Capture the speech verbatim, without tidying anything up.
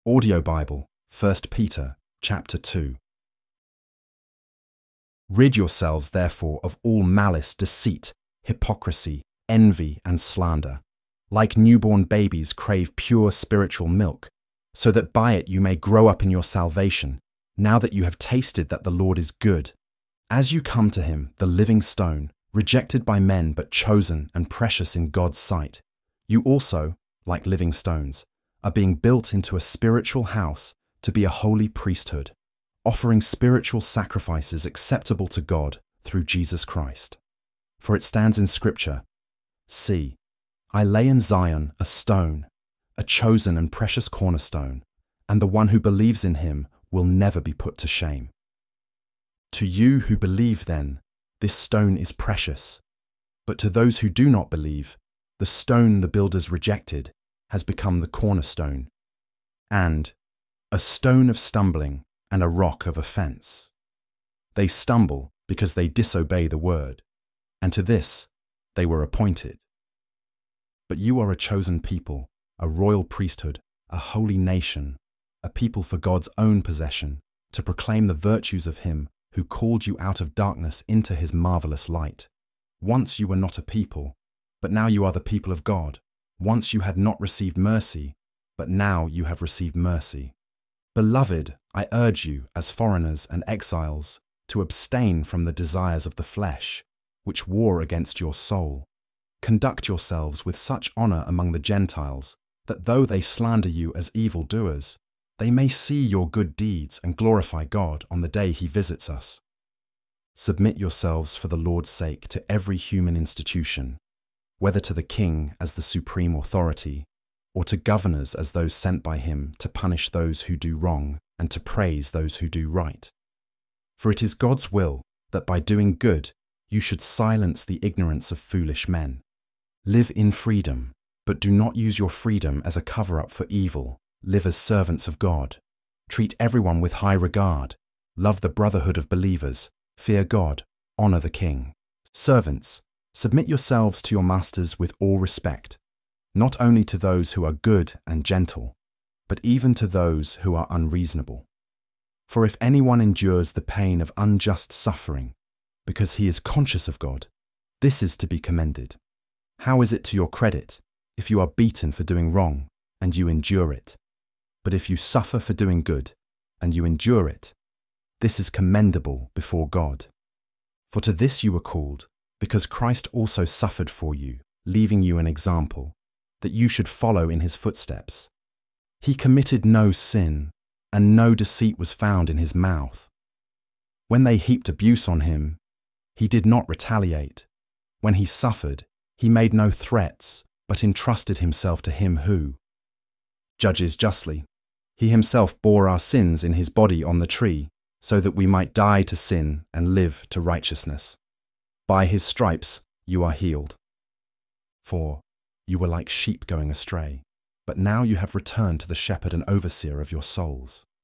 Audio Bible, First Peter, chapter two. Rid yourselves, therefore, of all malice, deceit, hypocrisy, envy, and slander. Like newborn babies, crave pure spiritual milk, so that by it you may grow up in your salvation, now that you have tasted that the Lord is good. As you come to him, the living stone, rejected by men but chosen and precious in God's sight, you also, like living stones, are being built into a spiritual house to be a holy priesthood, offering spiritual sacrifices acceptable to God through Jesus Christ. For it stands in Scripture, "See, I lay in Zion a stone, a chosen and precious cornerstone, and the one who believes in him will never be put to shame." To you who believe, then, this stone is precious, but to those who do not believe, the stone the builders rejected has become the cornerstone, and a stone of stumbling and a rock of offense. They stumble because they disobey the word, and to this they were appointed. But you are a chosen people, a royal priesthood, a holy nation, a people for God's own possession, to proclaim the virtues of him who called you out of darkness into his marvelous light. Once you were not a people, but now you are the people of God. Once you had not received mercy, but now you have received mercy. Beloved, I urge you, as foreigners and exiles, to abstain from the desires of the flesh, which war against your soul. Conduct yourselves with such honor among the Gentiles, that though they slander you as evildoers, they may see your good deeds and glorify God on the day he visits us. Submit yourselves for the Lord's sake to every human institution, whether to the king as the supreme authority, or to governors as those sent by him to punish those who do wrong and to praise those who do right. For it is God's will that by doing good you should silence the ignorance of foolish men. Live in freedom, but do not use your freedom as a cover-up for evil. Live as servants of God. Treat everyone with high regard. Love the brotherhood of believers. Fear God. Honor the king. Servants, submit yourselves to your masters with all respect, not only to those who are good and gentle, but even to those who are unreasonable. For if anyone endures the pain of unjust suffering, because he is conscious of God, this is to be commended. How is it to your credit if you are beaten for doing wrong and you endure it? But if you suffer for doing good and you endure it, this is commendable before God. For to this you were called, because Christ also suffered for you, leaving you an example, that you should follow in his footsteps. He committed no sin, and no deceit was found in his mouth. When they heaped abuse on him, he did not retaliate. When he suffered, he made no threats, but entrusted himself to him who judges justly. He himself bore our sins in his body on the tree, so that we might die to sin and live to righteousness. By his stripes you are healed. For you were like sheep going astray, but now you have returned to the shepherd and overseer of your souls.